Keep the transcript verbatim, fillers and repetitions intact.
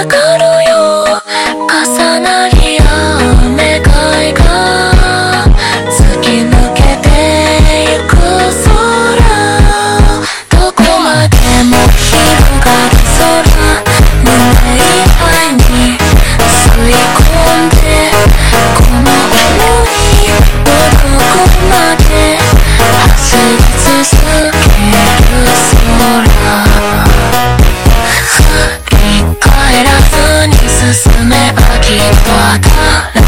かるよ重なり合う願いが突き抜けてゆく空どこまでも広がる空胸いっぱいに吸い込んでこの想い届くまで走り続ける空振り返らずに進めばきっと当たる